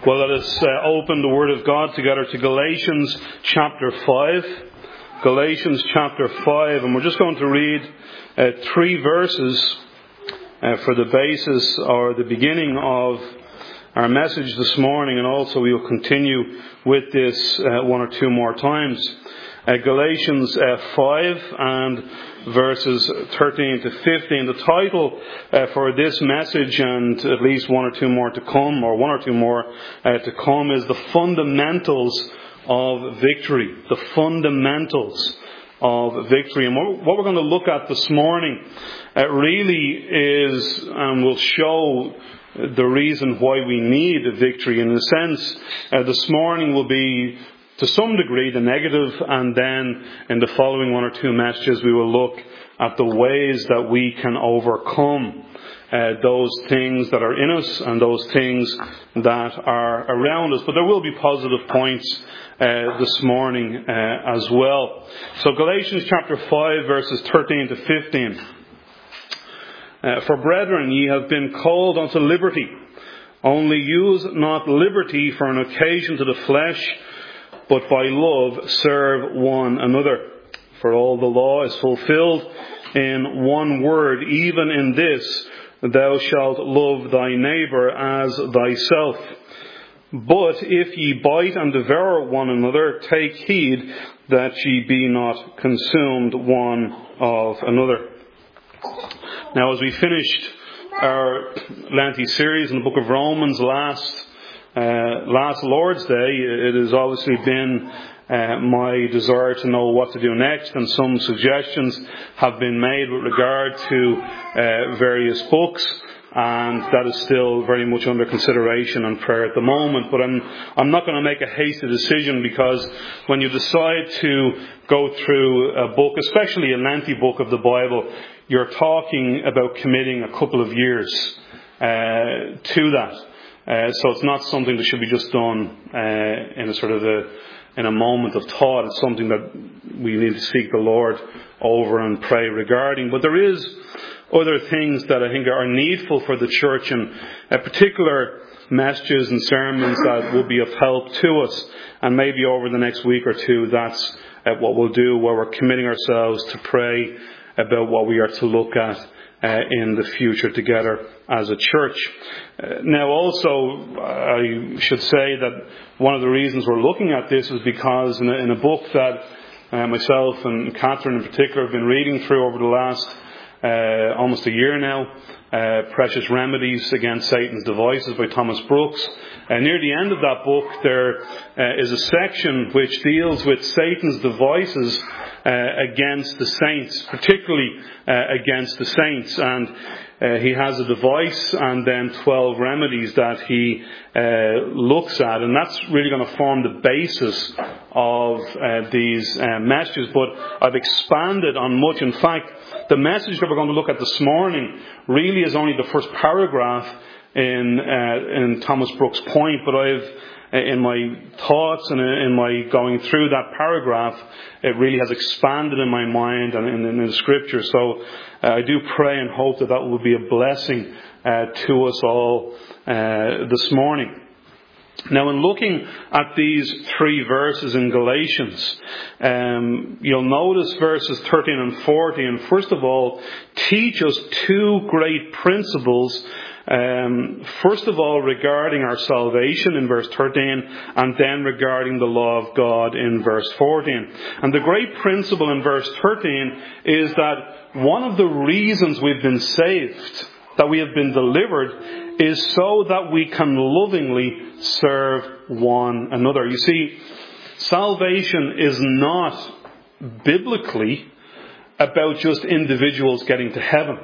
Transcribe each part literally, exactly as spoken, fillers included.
Well, let us uh, open the Word of God together to Galatians chapter five. Galatians chapter five, and we're just going to read uh, three verses uh, for the basis or the beginning of our message this morning, and also we will continue with this uh, one or two more times. Uh, Galatians uh, five and verses thirteen to fifteen. The title uh, for this message, and at least one or two more to come, or one or two more uh, to come, is the fundamentals of victory. The fundamentals of victory. And what we're going to look at this morning uh, really is, and will show the reason why we need a victory. In a sense, uh, this morning will be, to some degree, the negative, and then in the following one or two messages we will look at the ways that we can overcome uh, those things that are in us and those things that are around us. But there will be positive points uh, this morning uh, as well. So Galatians chapter five, verses thirteen to fifteen. Uh, For brethren, ye have been called unto liberty. Only use not liberty for an occasion to the flesh, but by love serve one another. For all the law is fulfilled in one word, even in this, thou shalt love thy neighbour as thyself. But if ye bite and devour one another, take heed that ye be not consumed one of another. Now, as we finished our Lenten series in the book of Romans last Uh, last Lord's Day, it has obviously been uh, my desire to know what to do next, and some suggestions have been made with regard to uh, various books, and that is still very much under consideration and prayer at the moment. But I'm I'm not going to make a hasty decision, because when you decide to go through a book, especially a lengthy book of the Bible, you're talking about committing a couple of years uh, to that. Uh, so it's not something that should be just done uh, in a sort of a in a moment of thought. It's something that we need to seek the Lord over and pray regarding. But there is other things that I think are needful for the church, and uh, particular messages and sermons that will be of help to us. And maybe over the next week or two, that's uh, what we'll do, where we're committing ourselves to pray about what we are to look at Uh, in the future together as a church. Uh, now also, I should say that one of the reasons we're looking at this is because in a, in a book that uh, myself and Catherine in particular have been reading through over the last uh, almost a year now, uh, Precious Remedies Against Satan's Devices by Thomas Brooks. Uh, near the end of that book there uh, is a section which deals with Satan's devices Uh, against the saints, particularly uh, against the saints. And uh, he has a device and then twelve remedies that he uh, looks at. And that's really going to form the basis of uh, these uh, messages. But I've expanded on much. In fact, the message that we're going to look at this morning really is only the first paragraph in, uh, in Thomas Brooks' point. But I've in my thoughts and in my going through that paragraph, it really has expanded in my mind and in, in the Scripture. So uh, I do pray and hope that that will be a blessing uh, to us all uh, this morning. Now, in looking at these three verses in Galatians, um, you'll notice verses thirteen and fourteen, first of all, teach us two great principles. Um, first of all, regarding our salvation in verse thirteen, and then regarding the law of God in verse fourteen. And the great principle in verse thirteen is that one of the reasons we've been saved, that we have been delivered, is so that we can lovingly serve one another. You see, salvation is not biblically about just individuals getting to heaven.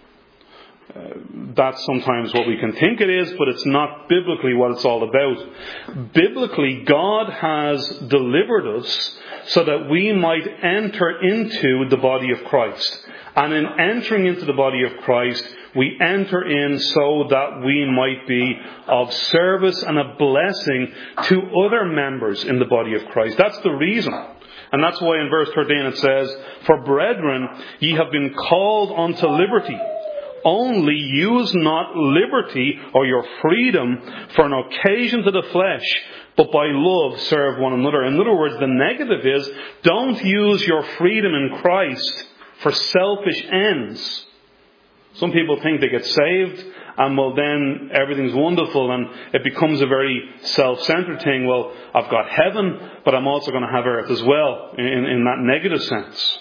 Uh, that's sometimes what we can think it is, but it's not biblically what it's all about. Biblically, God has delivered us so that we might enter into the body of Christ. And in entering into the body of Christ, we enter in so that we might be of service and a blessing to other members in the body of Christ. That's the reason. And that's why in verse thirteen it says, For brethren, ye have been called unto liberty. Only use not liberty or your freedom for an occasion to the flesh, but by love serve one another. In other words, the negative is, don't use your freedom in Christ for selfish ends. Some people think they get saved and well then everything's wonderful and it becomes a very self-centered thing. Well, I've got heaven, but I'm also going to have earth as well, in, in that negative sense.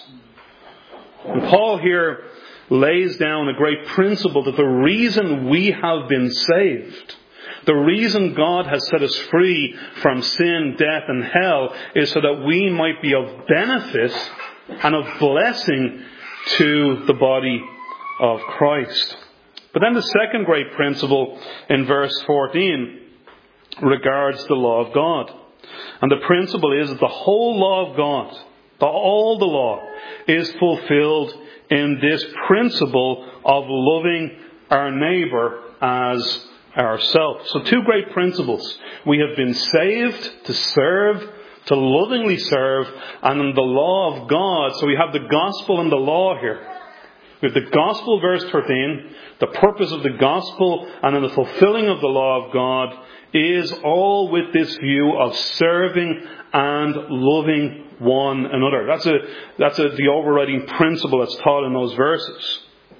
And Paul here lays down a great principle that the reason we have been saved, the reason God has set us free from sin, death and hell, is so that we might be of benefit and of blessing to the body of Christ. But then the second great principle in verse fourteen regards the law of God. And the principle is that the whole law of God, the, all the law, is fulfilled in this principle of loving our neighbour as ourselves. So two great principles. We have been saved to serve, to lovingly serve, and in the law of God. So we have the gospel and the law here. We have the gospel, verse thirteen, the purpose of the gospel, and then the fulfilling of the law of God is all with this view of serving and loving one another. That's a that's a, the overriding principle that's taught in those verses.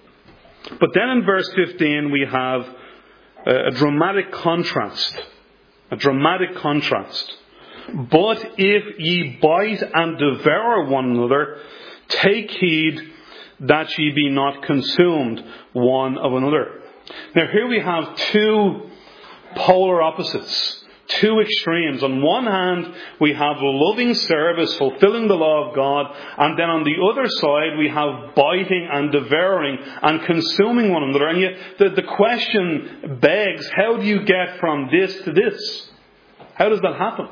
But then in verse fifteen we have a, a dramatic contrast. A dramatic contrast. But if ye bite and devour one another, take heed that ye be not consumed one of another. Now here we have two polar opposites, two extremes. On one hand, we have loving service, fulfilling the law of God, and then on the other side, we have biting and devouring and consuming one another. And yet, the, the question begs, how do you get from this to this? How does that happen?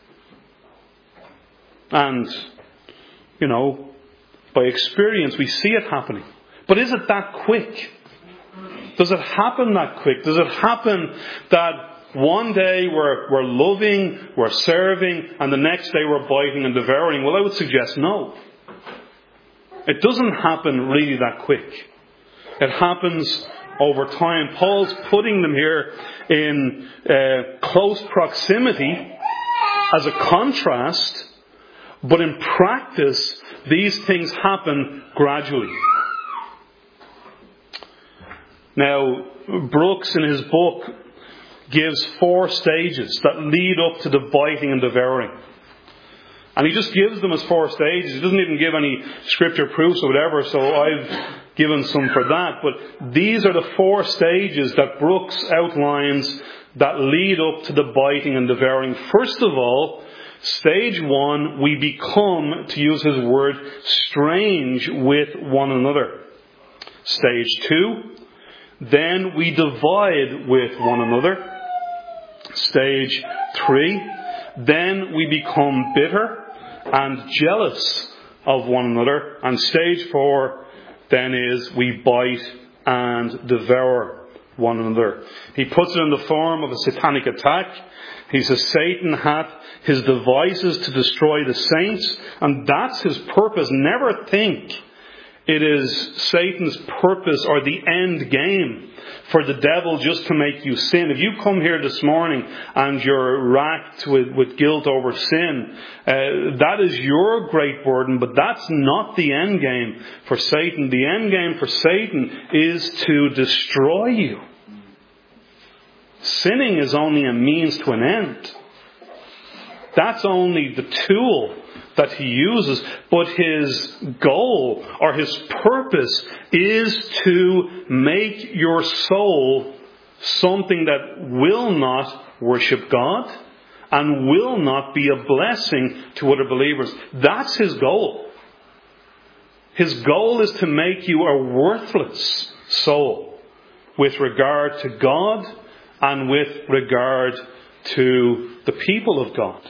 And, you know, by experience, we see it happening. But is it that quick? Does it happen that quick? Does it happen that one day we're, we're loving, we're serving, and the next day we're biting and devouring? Well, I would suggest no. It doesn't happen really that quick. It happens over time. Paul's putting them here in uh, close proximity as a contrast, but in practice, these things happen gradually. Now, Brooks in his book gives four stages that lead up to the biting and devouring. And he just gives them as four stages. He doesn't even give any scripture proofs or whatever, so I've given some for that. But these are the four stages that Brooks outlines that lead up to the biting and devouring. First of all, stage one, we become, to use his word, strange with one another. Stage two, then we divide with one another. Stage three, then we become bitter and jealous of one another. And stage four, then is we bite and devour one another. He puts it in the form of a satanic attack. He says Satan hath his devices to destroy the saints, and that's his purpose. Never think it is Satan's purpose or the end game for the devil just to make you sin. If you come here this morning and you're racked with, with guilt over sin, uh, that is your great burden, but that's not the end game for Satan. The end game for Satan is to destroy you. Sinning is only a means to an end. That's only the tool that he uses. But his goal or his purpose is to make your soul something that will not worship God and will not be a blessing to other believers. That's his goal. His goal is to make you a worthless soul with regard to God and with regard to the people of God.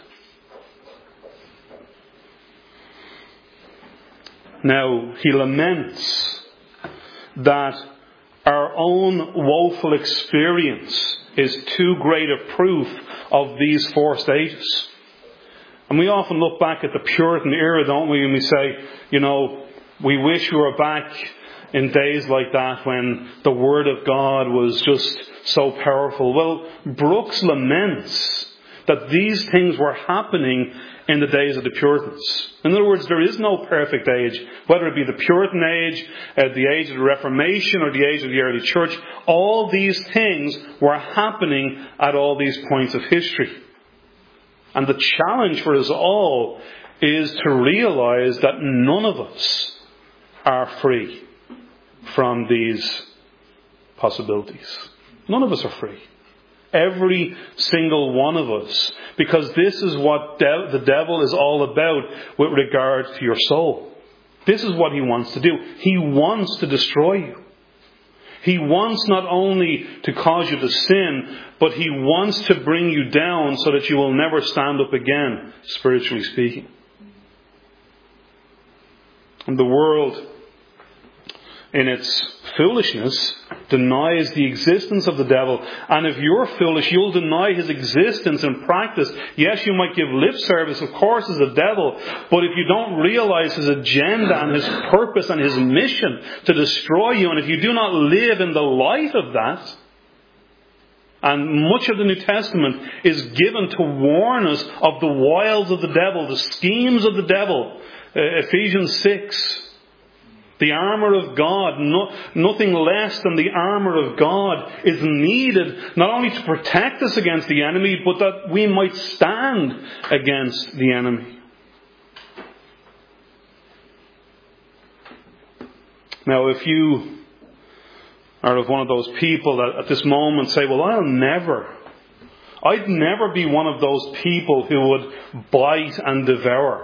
Now, he laments that our own woeful experience is too great a proof of these four stages. And we often look back at the Puritan era, don't we, and we say, you know, we wish we were back in days like that when the Word of God was just so powerful? Well, Brooks laments that these things were happening in the days of the Puritans. In other words, there is no perfect age, whether it be the Puritan age, uh, the age of the Reformation, or the age of the early church. All these things were happening at all these points of history. And the challenge for us all is to realize that none of us are free from these possibilities. None of us are free. Every single one of us. Because this is what de- the devil is all about with regard to your soul. This is what he wants to do. He wants to destroy you. He wants not only to cause you to sin, but he wants to bring you down so that you will never stand up again, spiritually speaking. And the world, in its foolishness, denies the existence of the devil. And if you're foolish, you'll deny his existence in practice. Yes, you might give lip service, of course, as a devil. But if you don't realize his agenda and his purpose and his mission to destroy you, and if you do not live in the light of that, and much of the New Testament is given to warn us of the wiles of the devil, the schemes of the devil. Uh, Ephesians six. The armour of God, no, nothing less than the armour of God, is needed not only to protect us against the enemy, but that we might stand against the enemy. Now, if you are of one of those people that at this moment say, well, I'll never, I'd never be one of those people who would bite and devour.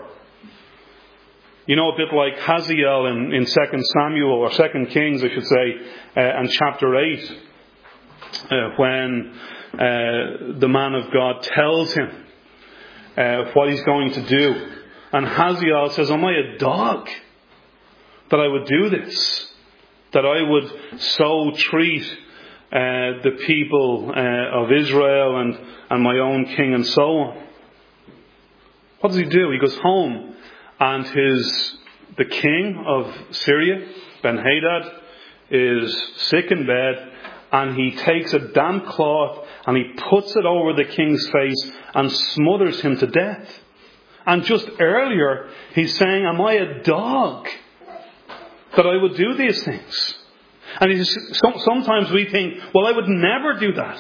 You know, a bit like Hazael in, in Second Samuel, or Second Kings, I should say, uh, and chapter eight, uh, when uh, the man of God tells him uh, what he's going to do. And Hazael says, am I a dog that I would do this? That I would so treat uh, the people uh, of Israel and, and my own king and so on? What does he do? He goes home. And his the king of Syria, Ben-Hadad, is sick in bed, and he takes a damp cloth and he puts it over the king's face and smothers him to death. And just earlier, he's saying, am I a dog that I would do these things? And he's, sometimes we think, well, I would never do that.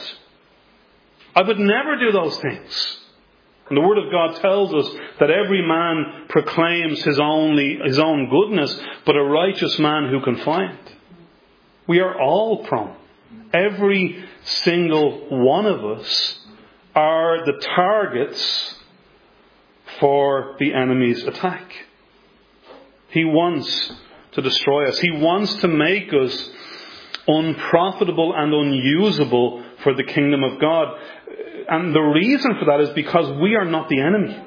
I would never do those things. And the Word of God tells us that every man proclaims his only his own goodness, but a righteous man who can find. We are all prone. Every single one of us are the targets for the enemy's attack. He wants to destroy us. He wants to make us unprofitable and unusable for the kingdom of God. And the reason for that is because we are not the enemy.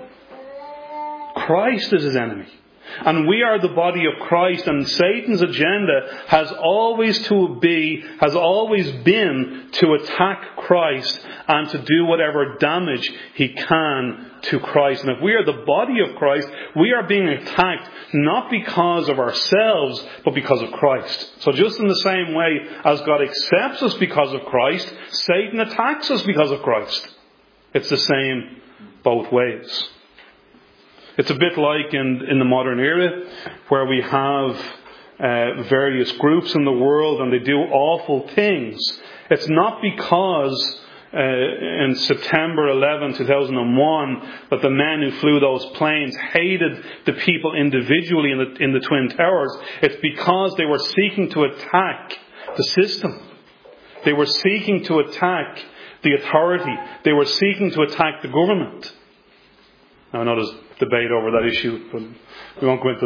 Christ is his enemy. And we are the body of Christ, and Satan's agenda has always to be, has always been to attack Christ and to do whatever damage he can to Christ. And if we are the body of Christ, we are being attacked not because of ourselves, but because of Christ. So just in the same way as God accepts us because of Christ, Satan attacks us because of Christ. It's the same both ways. It's a bit like in, in the modern era, where we have uh, various groups in the world and they do awful things. It's not because uh, in September eleventh, two thousand one, that the men who flew those planes hated the people individually in the, in the Twin Towers. It's because they were seeking to attack the system. They were seeking to attack the authority. They were seeking to attack the government. Now, I know there's debate over that issue, but we won't go into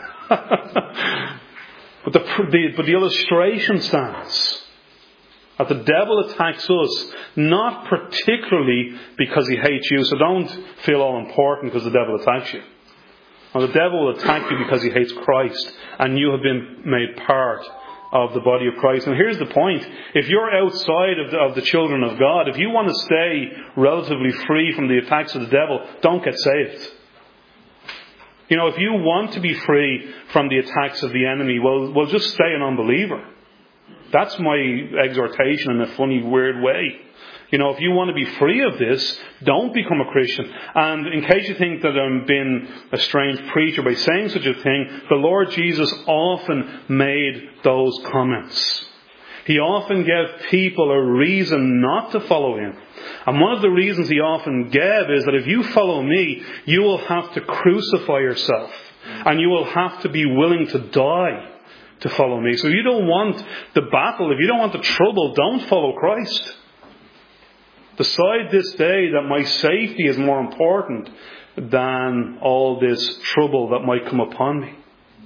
that. but, the, the, but the illustration stands that the devil attacks us not particularly because he hates you, so don't feel all important because the devil attacks you. Now, the devil will attack you because he hates Christ, and you have been made part of the body of Christ. And here's the point. If you're outside of the, of the children of God, if you want to stay relatively free from the attacks of the devil, don't get saved. You know, if you want to be free from the attacks of the enemy, well, well, just stay an unbeliever. That's my exhortation in a funny, weird way. You know, if you want to be free of this, don't become a Christian. And in case you think that I'm being a strange preacher by saying such a thing, the Lord Jesus often made those comments. He often gave people a reason not to follow him. And one of the reasons he often gave is that if you follow me, you will have to crucify yourself. And you will have to be willing to die to follow me. So if you don't want the battle, if you don't want the trouble, don't follow Christ. Decide this day that my safety is more important than all this trouble that might come upon me.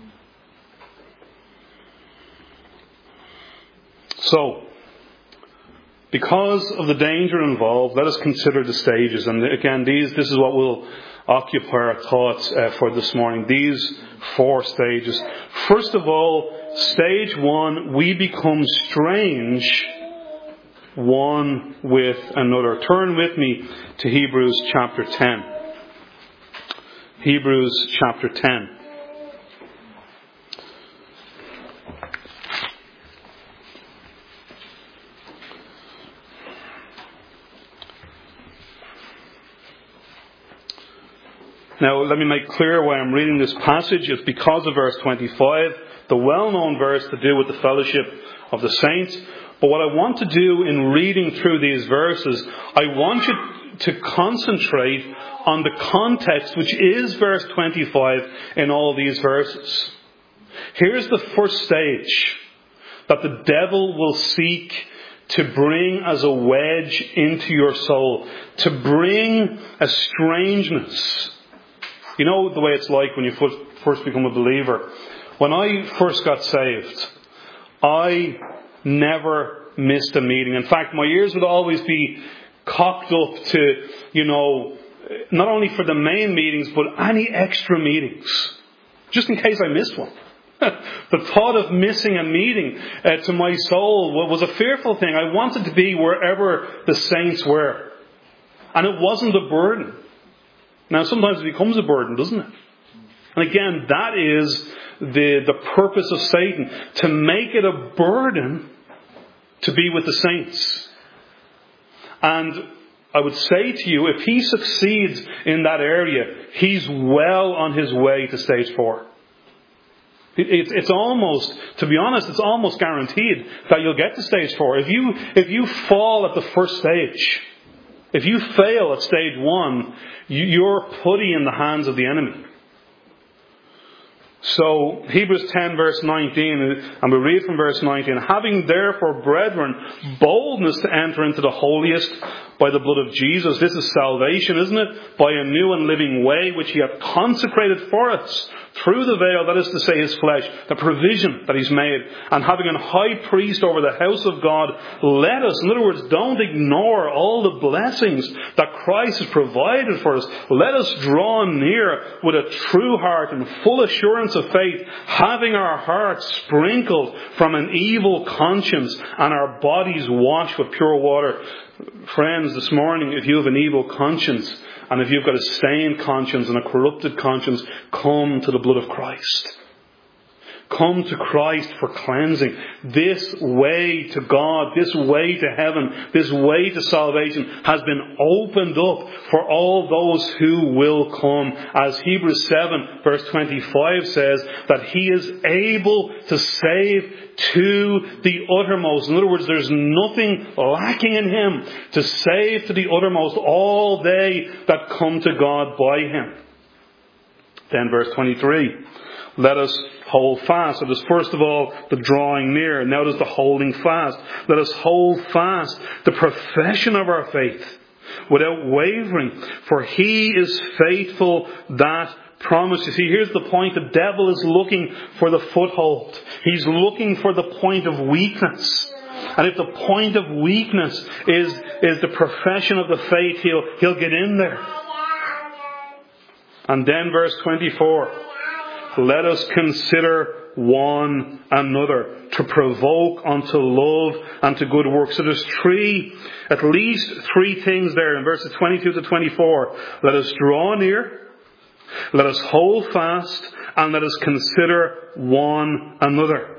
So, because of the danger involved, let us consider the stages. And again, these this is what will occupy our thoughts uh, for this morning. These four stages. First of all, stage one, we become strange one with another. Turn with me to Hebrews chapter ten. Hebrews chapter ten. Now, let me make clear why I'm reading this passage. It's because of verse twenty-five, the well-known verse to do with the fellowship of the saints. But what I want to do in reading through these verses, I want you to concentrate on the context, which is verse twenty-five in all these verses. Here's the first stage that the devil will seek to bring as a wedge into your soul, to bring a strangeness. You know the way it's like when you first become a believer. When I first got saved, I never missed a meeting. In fact, my ears would always be cocked up to, you know, not only for the main meetings, but any extra meetings, just in case I missed one. The thought of missing a meeting uh, to my soul was a fearful thing. I wanted to be wherever the saints were. And it wasn't a burden. Now, sometimes it becomes a burden, doesn't it? And again, that is the, the purpose of Satan, to make it a burden to be with the saints. And I would say to you, if he succeeds in that area, he's well on his way to stage four. It, it's almost, to be honest, it's almost guaranteed that you'll get to stage four. If you, if you fall at the first stage, if you fail at stage one, you're putty in the hands of the enemy. So, Hebrews ten verse nineteen, and we read from verse nineteen, having therefore, brethren, boldness to enter into the holiest by the blood of Jesus. This is salvation, isn't it? By a new and living way which he hath consecrated for us through the veil, that is to say his flesh, the provision that he's made. And having an high priest over the house of God, let us, in other words, don't ignore all the blessings that Christ has provided for us. Let us draw near with a true heart and full assurance of faith, having our hearts sprinkled from an evil conscience and our bodies washed with pure water. Friends, this morning, if you have an evil conscience, and if you've got a stained conscience and a corrupted conscience, come to the blood of Christ. Come to Christ for cleansing. This way to God, this way to heaven, this way to salvation has been opened up for all those who will come. As Hebrews seven verse twenty-five says, that he is able to save to the uttermost. In other words, there's nothing lacking in him to save to the uttermost all they that come to God by him. Then verse twenty-three. Let us hold fast. So there's first of all the drawing near. Now there's the holding fast. Let us hold fast the profession of our faith without wavering. For he is faithful that promised. You see, here's the point. The devil is looking for the foothold. He's looking for the point of weakness. And if the point of weakness is, is the profession of the faith, he'll, he'll get in there. And then verse twenty-four. Let us consider one another to provoke unto love and to good works. So there's three, at least three things there in verses twenty-two to twenty-four. Let us draw near. Let us hold fast and let us consider one another.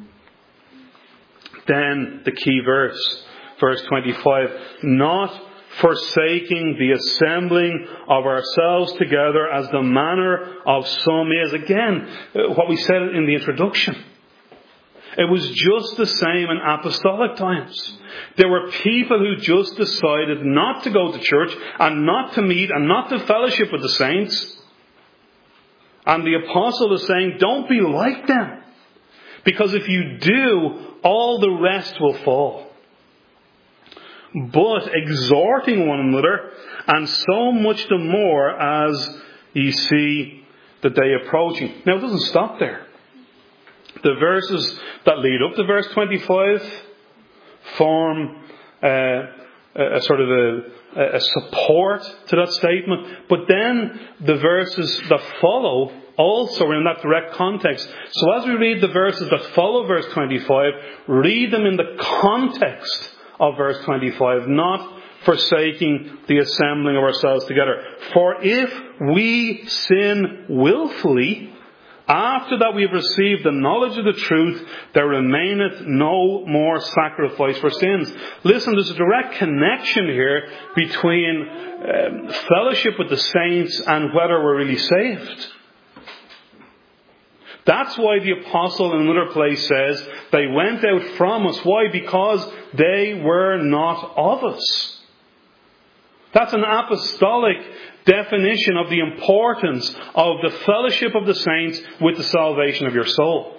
Then the key verse, verse twenty-five, not forsaking the assembling of ourselves together as the manner of some is. Again, what we said in the introduction. It was just the same in apostolic times. There were people who just decided not to go to church and not to meet and not to fellowship with the saints. And the apostle is saying, don't be like them. Because if you do, all the rest will fall. But exhorting one another, and so much the more as ye see the day approaching. Now it doesn't stop there. The verses that lead up to verse twenty-five form uh, a, a sort of a, a support to that statement. But then the verses that follow also are in that direct context. So as we read the verses that follow verse twenty-five, read them in the context of verse twenty-five, not forsaking the assembling of ourselves together. For if we sin willfully, after that we have received the knowledge of the truth, there remaineth no more sacrifice for sins. Listen, there's a direct connection here between um, fellowship with the saints and whether we're really saved. That's why the apostle in another place says, they went out from us. Why? Because they were not of us. That's an apostolic definition of the importance of the fellowship of the saints with the salvation of your soul.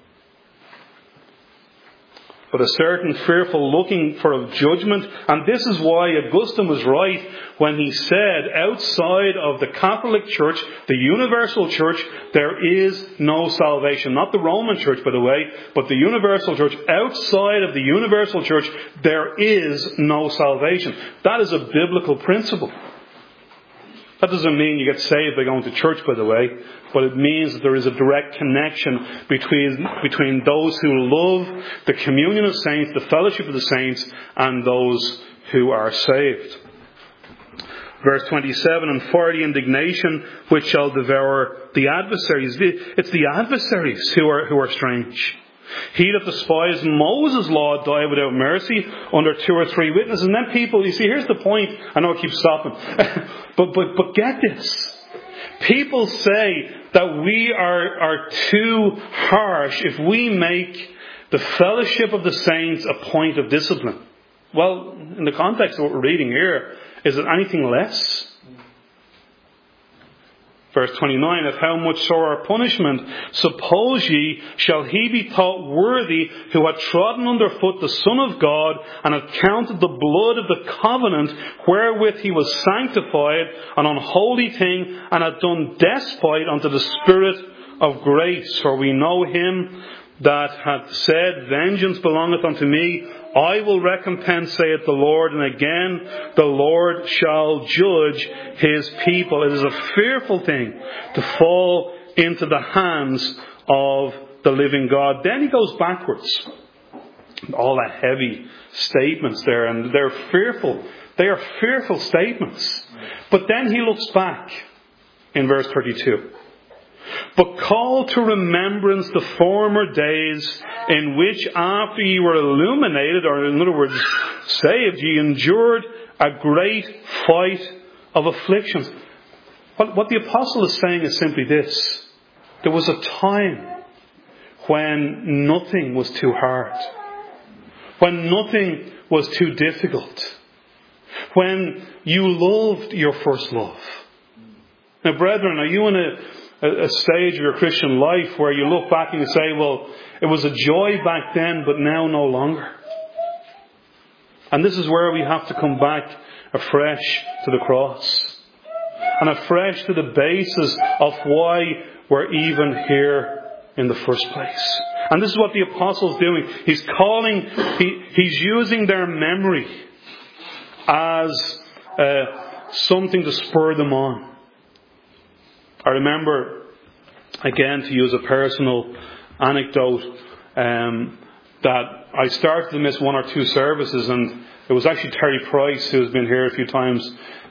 But a certain fearful looking for of judgment, and this is why Augustine was right when he said, outside of the Catholic Church, the universal church, there is no salvation. Not the Roman Church, by the way, but the universal church. Outside of the universal church, there is no salvation. That is a biblical principle. That doesn't mean you get saved by going to church, by the way, but it means that there is a direct connection between, between those who love the communion of saints, the fellowship of the saints, and those who are saved. Verse twenty-seven, and for the indignation which shall devour the adversaries. It's the adversaries who are, who are strange. He that despised Moses' law died without mercy under two or three witnesses. And then people, you see, here's the point. I know I keep stopping. but, but, but get this. People say that we are, are too harsh if we make the fellowship of the saints a point of discipline. Well, in the context of what we're reading here, is it anything less? Verse twenty-nine, of how much sorer punishment, suppose ye, shall he be thought worthy who had trodden under foot the Son of God, and had counted the blood of the covenant wherewith he was sanctified, an unholy thing, and had done despite unto the Spirit of grace? For we know him that hath said, vengeance belongeth unto me, I will recompense, saith the Lord. And again, the Lord shall judge his people. It is a fearful thing to fall into the hands of the living God. Then he goes backwards. All the heavy statements there, and they're fearful. They are fearful statements. But then he looks back in verse thirty-two. But call to remembrance the former days in which after ye were illuminated, or in other words, saved, ye endured a great fight of afflictions. What, what the apostle is saying is simply this. There was a time when nothing was too hard. When nothing was too difficult. When you loved your first love. Now, brethren, are you in a a stage of your Christian life where you look back and you say, well, it was a joy back then, but now no longer? And this is where we have to come back afresh to the cross. And afresh to the basis of why we're even here in the first place. And this is what the apostle's doing. He's calling, he, he's using their memory as uh, something to spur them on. I remember, again, to use a personal anecdote, um, that I started to miss one or two services, and it was actually Terry Price, who's been here a few times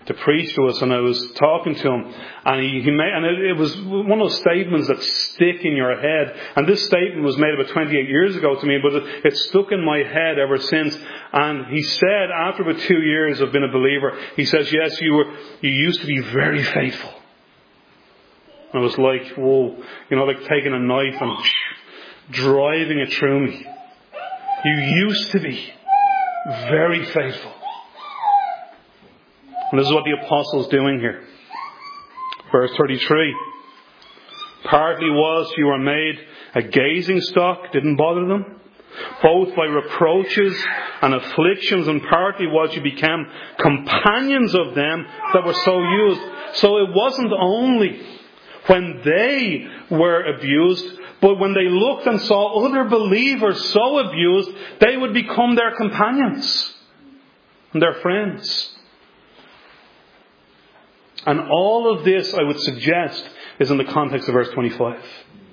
to preach to us, and I was talking to him, and he, he made, and it, it was one of those statements that stick in your head. And this statement was made about twenty-eight years ago to me, but it, it stuck in my head ever since. And he said, after about two years of being a believer, he says, "Yes, you were, you used to be very faithful." And I was like, whoa, you know, like taking a knife and driving it through me. You used to be very faithful. And this is what the apostle's doing here. Verse thirty-three. Partly whilst you were made a gazing stock, didn't bother them, both by reproaches and afflictions, and partly whilst you became companions of them that were so used. So it wasn't only when they were abused, but when they looked and saw other believers so abused, they would become their companions and their friends. And all of this, I would suggest, is in the context of verse twenty-five.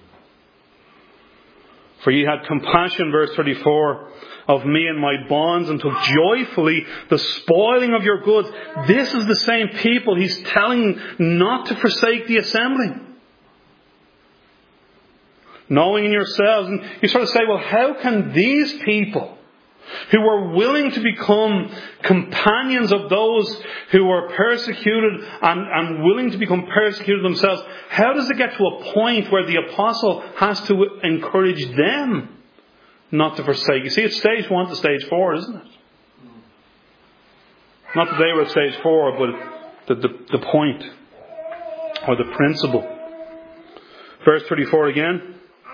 For ye had compassion, verse thirty-four, of me and my bonds, and took joyfully the spoiling of your goods. This is the same people he's telling not to forsake the assembling. Knowing in yourselves, and you sort of say, well, how can these people who were willing to become companions of those who were persecuted and, and willing to become persecuted themselves, how does it get to a point where the apostle has to encourage them not to forsake? You see, it's stage one to stage four, isn't it? Not that they were at stage four, but the, the, the point or the principle. Verse thirty-four again.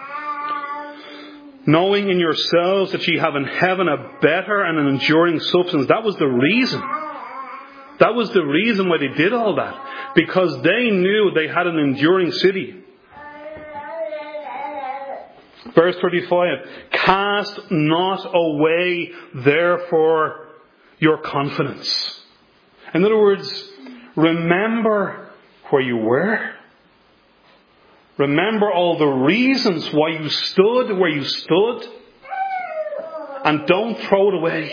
Knowing in yourselves that ye have in heaven a better and an enduring substance. That was the reason. That was the reason why they did all that. Because they knew they had an enduring city. Verse thirty-five. Cast not away therefore your confidence. In other words, remember where you were. Remember all the reasons why you stood where you stood. And don't throw it away.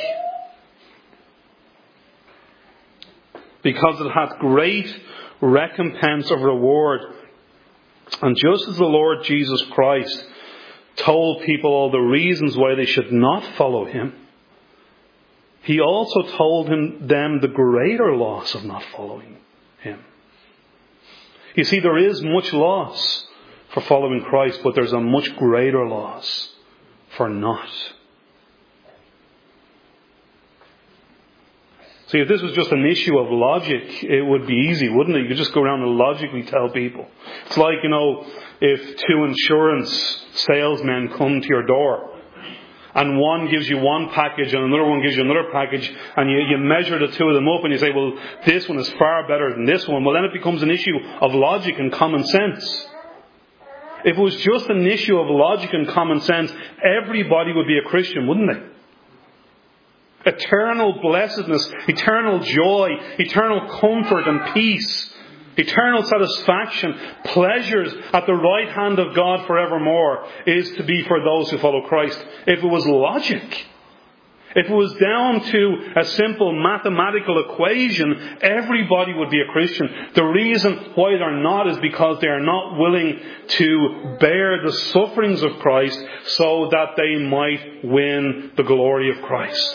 Because it hath great recompense of reward. And just as the Lord Jesus Christ told people all the reasons why they should not follow him, he also told him, them the greater loss of not following him. You see, there is much loss for following Christ, but there's a much greater loss for not. See, if this was just an issue of logic, it would be easy, wouldn't it? You could just go around and logically tell people. It's like, you know, if two insurance salesmen come to your door, and one gives you one package and another one gives you another package, and you, you measure the two of them up and you say, well, this one is far better than this one. Well, then it becomes an issue of logic and common sense. If it was just an issue of logic and common sense, everybody would be a Christian, wouldn't they? Eternal blessedness, eternal joy, eternal comfort and peace, eternal satisfaction, pleasures at the right hand of God forevermore is to be for those who follow Christ. If it was logic, if it was down to a simple mathematical equation, everybody would be a Christian. The reason why they're not is because they are not willing to bear the sufferings of Christ so that they might win the glory of Christ.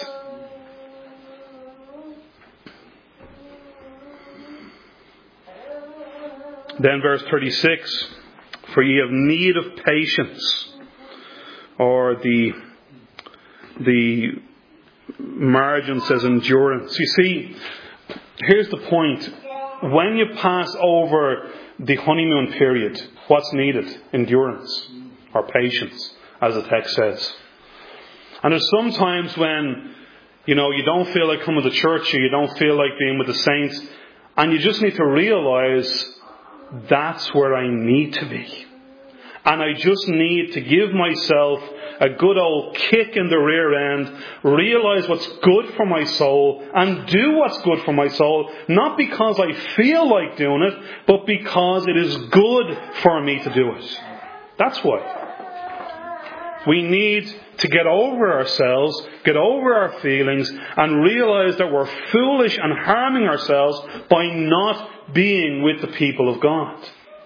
Then verse thirty-six, for ye have need of patience, or the the margin says endurance. You see, here's the point. When you pass over the honeymoon period, what's needed? Endurance or patience, as the text says. And there's sometimes when, you know, you don't feel like coming to church, or you don't feel like being with the saints, and you just need to realize that's where I need to be. And I just need to give myself a good old kick in the rear end, realize what's good for my soul, and do what's good for my soul, not because I feel like doing it, but because it is good for me to do it. That's why. We need to get over ourselves, get over our feelings, and realize that we're foolish and harming ourselves by not being with the people of God.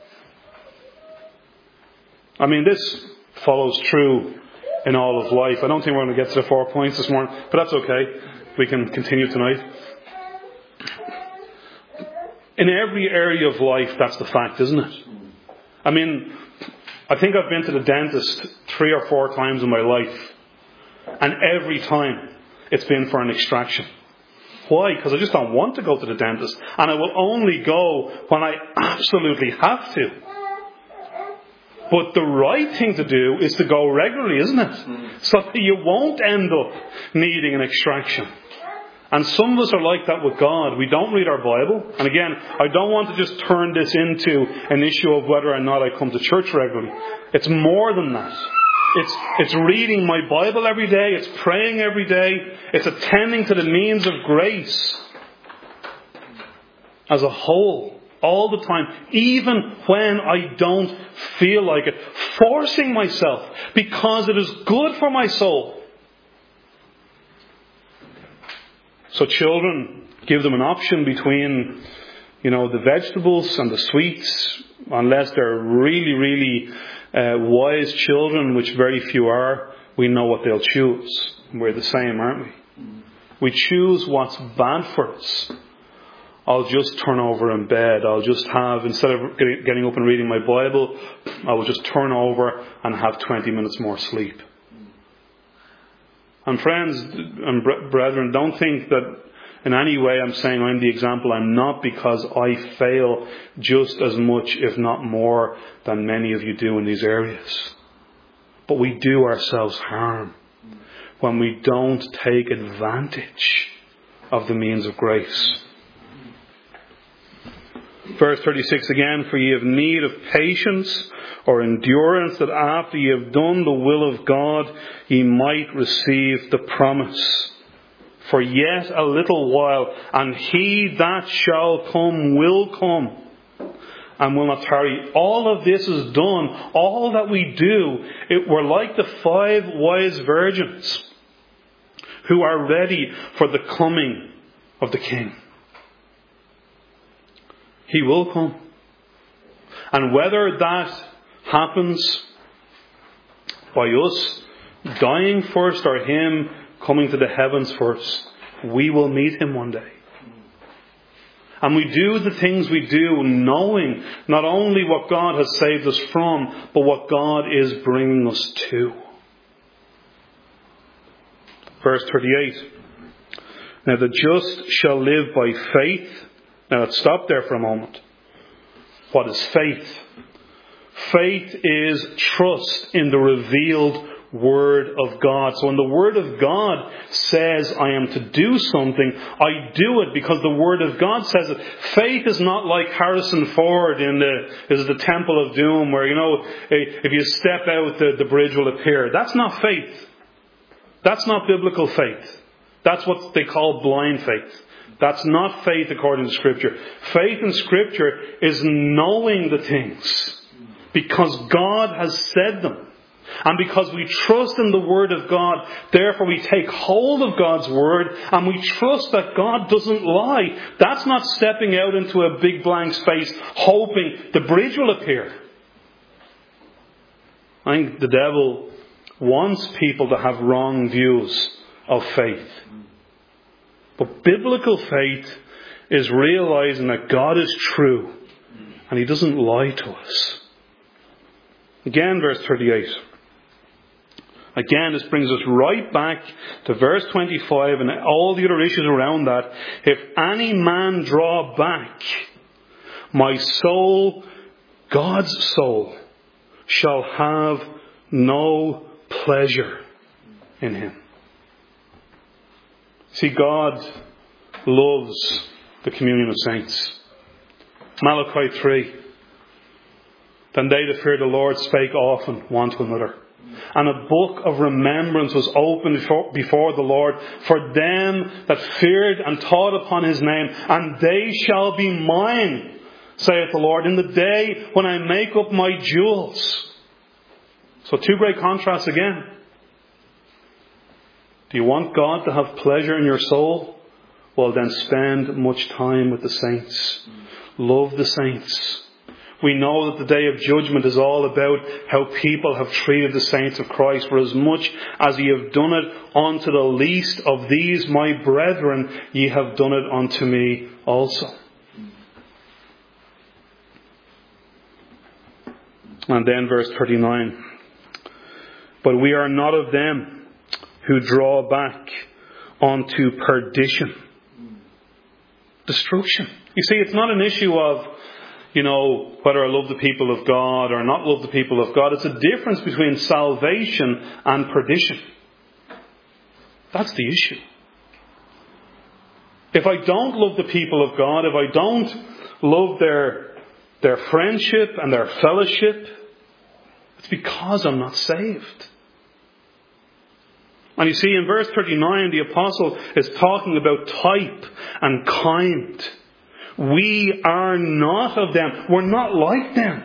I mean, this follows true in all of life. I don't think we're going to get to the four points this morning, but that's okay. We can continue tonight. In every area of life, that's the fact, isn't it? I mean, I think I've been to the dentist three or four times in my life, and every time it's been for an extraction. Why? Because I just don't want to go to the dentist, and I will only go when I absolutely have to. But the right thing to do is to go regularly, isn't it? Mm. So that you won't end up needing an extraction. And some of us are like that with God. We don't read our Bible. And again, I don't want to just turn this into an issue of whether or not I come to church regularly. It's more than that. It's, it's reading my Bible every day. It's praying every day. It's attending to the means of grace as a whole. All the time, even when I don't feel like it, forcing myself because it is good for my soul. So children, give them an option between, you know, the vegetables and the sweets, unless they're really, really uh, wise children, which very few are. We know what they'll choose. We're the same, aren't we? We choose what's bad for us. I'll just turn over in bed. I'll just have, instead of getting up and reading my Bible, I will just turn over and have twenty minutes more sleep. And friends and brethren, don't think that in any way I'm saying I'm the example. I'm not, because I fail just as much, if not more, than many of you do in these areas. But we do ourselves harm when we don't take advantage of the means of grace. Verse thirty-six again, for ye have need of patience or endurance, that after ye have done the will of God, ye might receive the promise. For yet a little while, and he that shall come will come, and will not tarry. All of this is done. All that we do, it, we're like the five wise virgins who are ready for the coming of the King. He will come. And whether that happens by us dying first or him coming to the heavens first, we will meet him one day. And we do the things we do knowing not only what God has saved us from, but what God is bringing us to. Verse thirty-eight. Now the just shall live by faith. Now let's stop there for a moment. What is faith? Faith is trust in the revealed Word of God. So when the Word of God says I am to do something, I do it because the Word of God says it. Faith is not like Harrison Ford in the, is it the Temple of Doom, where, you know, if you step out, the, the bridge will appear. That's not faith. That's not biblical faith. That's what they call blind faith. That's not faith according to Scripture. Faith in Scripture is knowing the things because God has said them. And because we trust in the Word of God, therefore we take hold of God's Word and we trust that God doesn't lie. That's not stepping out into a big blank space hoping the bridge will appear. I think the devil wants people to have wrong views of faith. But biblical faith is realizing that God is true and He doesn't lie to us. Again, verse thirty-eight. Again, this brings us right back to verse twenty-five and all the other issues around that. If any man draw back, my soul, God's soul, shall have no pleasure in him. See, God loves the communion of saints. Malachi three. Then they that fear the Lord spake often one to another. And a book of remembrance was opened before, before the Lord for them that feared and taught upon his name. And they shall be mine, saith the Lord, in the day when I make up my jewels. So two great contrasts again. Do you want God to have pleasure in your soul? Well, then spend much time with the saints. Love the saints. We know that the day of judgment is all about how people have treated the saints of Christ. For as much as ye have done it unto the least of these my brethren, ye have done it unto me also. And then verse thirty-nine. But we are not of them who draw back unto perdition. Destruction. You see, it's not an issue of, you know, whether I love the people of God or not love the people of God. It's a difference between salvation and perdition. That's the issue. If I don't love the people of God, if I don't love their, their friendship and their fellowship, it's because I'm not saved. And you see, in verse thirty-nine, the apostle is talking about type and kind. We are not of them. We're not like them.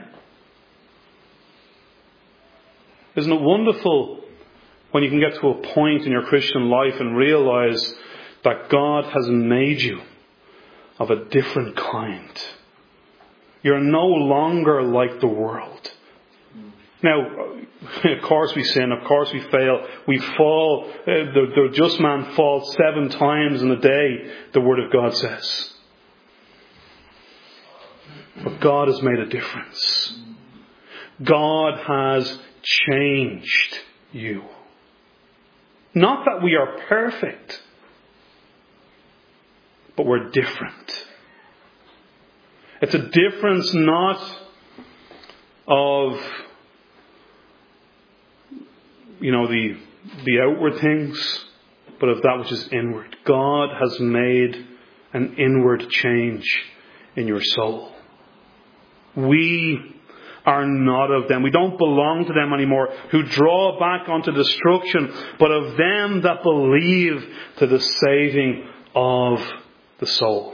Isn't it wonderful when you can get to a point in your Christian life and realize that God has made you of a different kind? You're no longer like the world. Now, of course we sin, of course we fail, we fall, uh, the, the just man falls seven times in a day, the Word of God says. But God has made a difference. God has changed you. Not that we are perfect, but we're different. It's a difference not of, you know, the the outward things, but of that which is inward. God has made an inward change in your soul. We are not of them. We don't belong to them anymore, who draw back unto destruction, but of them that believe to the saving of the soul.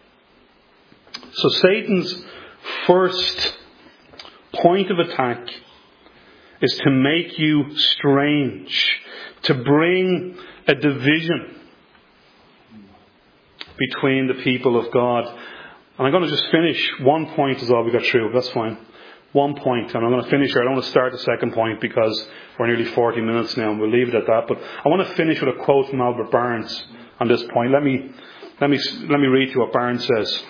So Satan's first point of attack is to make you strange, to bring a division between the people of God. And I'm going to just finish one point is all we got through. That's fine. One point, and I'm going to finish here. I don't want to start the second point because we're nearly forty minutes now, and we'll leave it at that. But I want to finish with a quote from Albert Barnes on this point. Let me let me let me read you what Barnes says.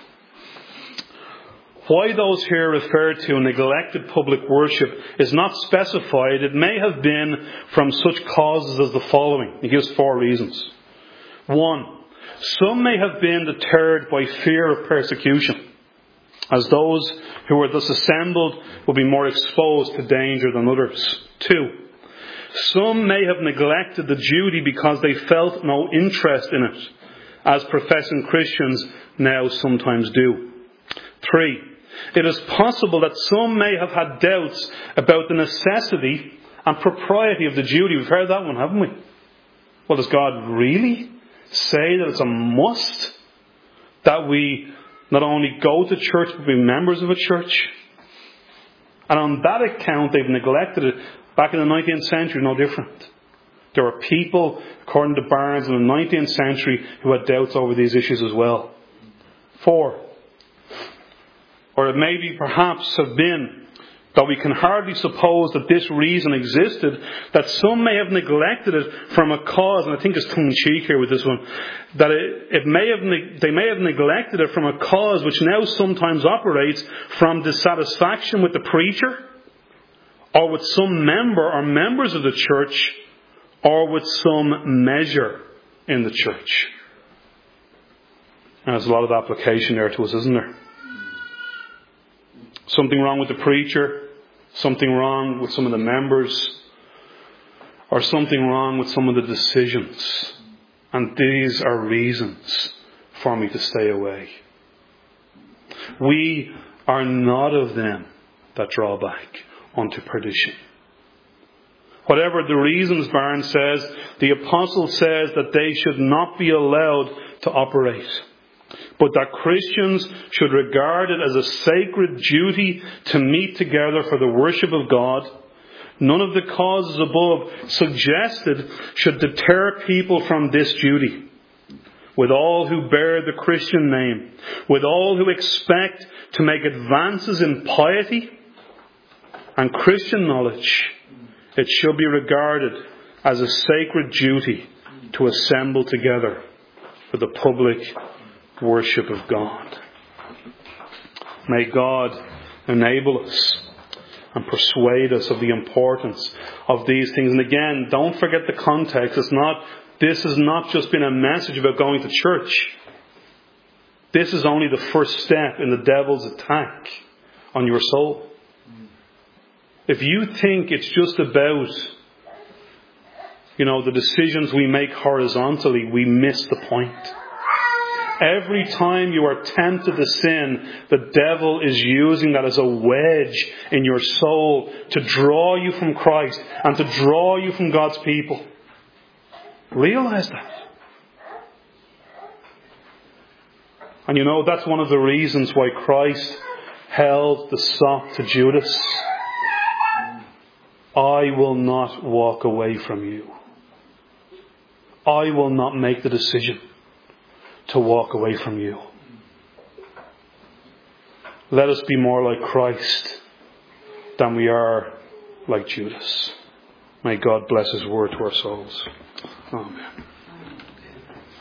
Why those here referred to neglected public worship is not specified. It may have been from such causes as the following. He gives four reasons. One, some may have been deterred by fear of persecution, as those who were thus assembled will be more exposed to danger than others. Two, some may have neglected the duty because they felt no interest in it, as professing Christians now sometimes do. Three, it is possible that some may have had doubts about the necessity and propriety of the duty. We've heard that one, haven't we? Well, does God really say that it's a must that we not only go to church but be members of a church? And on that account, they've neglected it. Back in the nineteenth century, no different. There were people, according to Barnes, in the nineteenth century who had doubts over these issues as well. Four, or it may be perhaps have been, though we can hardly suppose that this reason existed, that some may have neglected it from a cause, and I think it's tongue-in-cheek here with this one, that it, it may have, they may have neglected it from a cause which now sometimes operates from dissatisfaction with the preacher, or with some member or members of the church, or with some measure in the church. And there's a lot of application there to us, isn't there? Something wrong with the preacher, something wrong with some of the members, or something wrong with some of the decisions. And these are reasons for me to stay away. We are not of them that draw back unto perdition. Whatever the reasons, Barnes says, the apostle says that they should not be allowed to operate, but that Christians should regard it as a sacred duty to meet together for the worship of God, None of the causes above suggested should deter people from this duty. With all who bear the Christian name, with all who expect to make advances in piety and Christian knowledge, it should be regarded as a sacred duty to assemble together for the public worship of God. May God enable us and persuade us of the importance of these things. And again, don't forget the context. It's not, this has not just been a message about going to church. This is only the first step in the devil's attack on your soul. If you think it's just about, you know, the decisions we make horizontally, we miss the point. Every time you are tempted to sin, the devil is using that as a wedge in your soul to draw you from Christ and to draw you from God's people. Realize that. And you know, that's one of the reasons why Christ held the sop to Judas. I will not walk away from you. I will not make the decision to walk away from you. Let us be more like Christ than we are like Judas. May God bless His word to our souls. Amen.